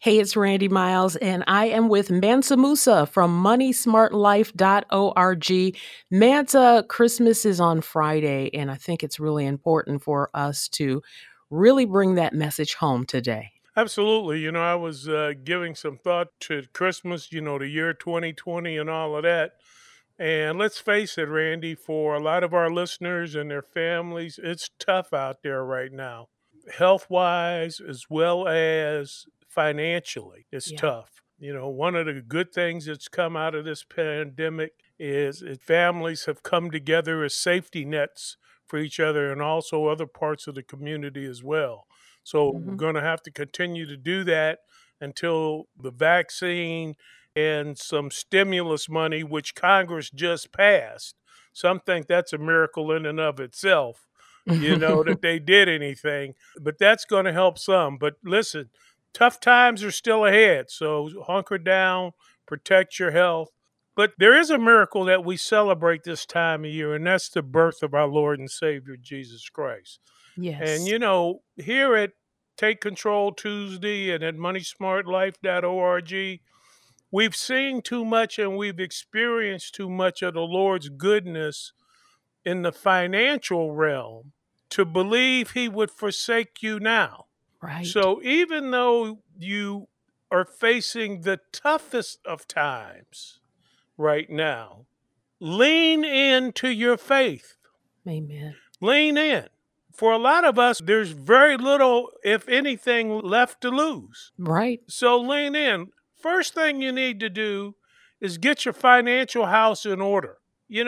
Hey, it's Randy Miles, and I am with Mansa Musa from moneysmartlife.org. Mansa, Christmas is on Friday, and I think it's really important for us to really bring that message home today. Absolutely. I was giving some thought to Christmas, the year 2020 and all of that. And let's face it, Randy, for a lot of our listeners and their families, it's tough out there right now. Health wise, as well as financially, it's Yeah. tough. One of the good things that's come out of this pandemic is that families have come together as safety nets for each other and also other parts of the community as well. So we're Hmm. going to have to continue to do that until the vaccine and some stimulus money, which Congress just passed. Some think that's a miracle in and of itself, that they did anything, but that's going to help some. But listen, tough times are still ahead. So hunker down, protect your health. But there is a miracle that we celebrate this time of year, and that's the birth of our Lord and Savior, Jesus Christ. And, Yes. here at Take Control Tuesday and at moneysmartlife.org, we've seen too much and we've experienced too much of the Lord's goodness in the financial realm to believe he would forsake you now. Right. So even though you are facing the toughest of times right now, lean into your faith. Amen. Lean in. For a lot of us, there's very little, if anything, left to lose. Right. So lean in. First thing you need to do is get your financial house in order.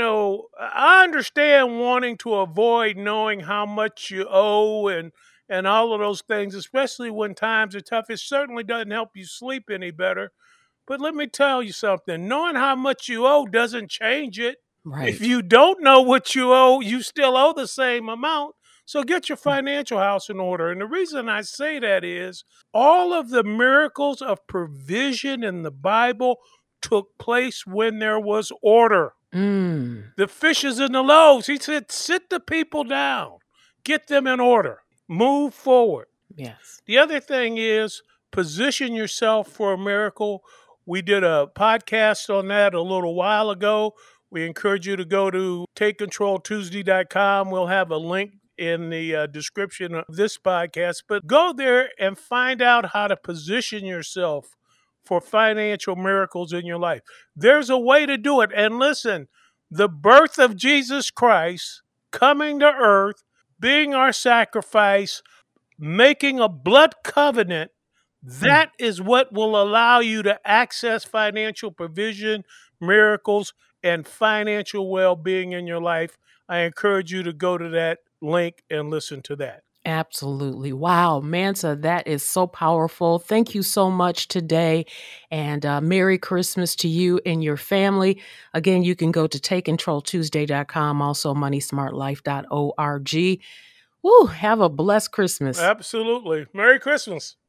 I understand wanting to avoid knowing how much you owe and all of those things, especially when times are tough. It certainly doesn't help you sleep any better. But let me tell you something. Knowing how much you owe doesn't change it. If Right. you don't know what you owe, you still owe the same amount. So get your financial house in order. And the reason I say that is all of the miracles of provision in the Bible took place when there was order. Mm. The fishes and the loaves, he said, sit the people down, get them in order, move forward. Yes. The other thing is position yourself for a miracle. We did a podcast on that a little while ago. We encourage you to go to takecontroltuesday.com. We'll have a link in the description of this podcast, but go there and find out how to position yourself for financial miracles in your life. There's a way to do it. And listen, the birth of Jesus Christ coming to earth, being our sacrifice, making a blood covenant, Mm. that is what will allow you to access financial provision, miracles, and financial well being in your life. I encourage you to go to that link and listen to that. Absolutely. Wow, Mansa, that is so powerful. Thank you so much today. And Merry Christmas to you and your family. Again, you can go to takecontroltuesday.com, also moneysmartlife.org. Woo, have a blessed Christmas. Absolutely. Merry Christmas.